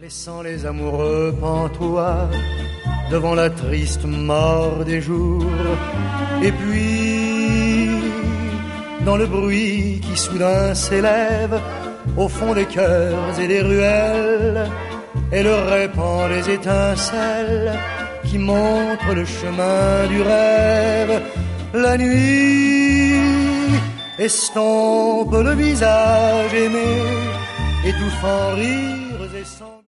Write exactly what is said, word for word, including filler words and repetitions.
Laissant les amoureux pantois devant la triste mort des jours. Et puis, dans le bruit qui soudain s'élève au fond des cœurs et des ruelles, elle répand les étincelles qui montrent le chemin du rêve. La nuit estompe le visage aimé, étouffant rires et sons.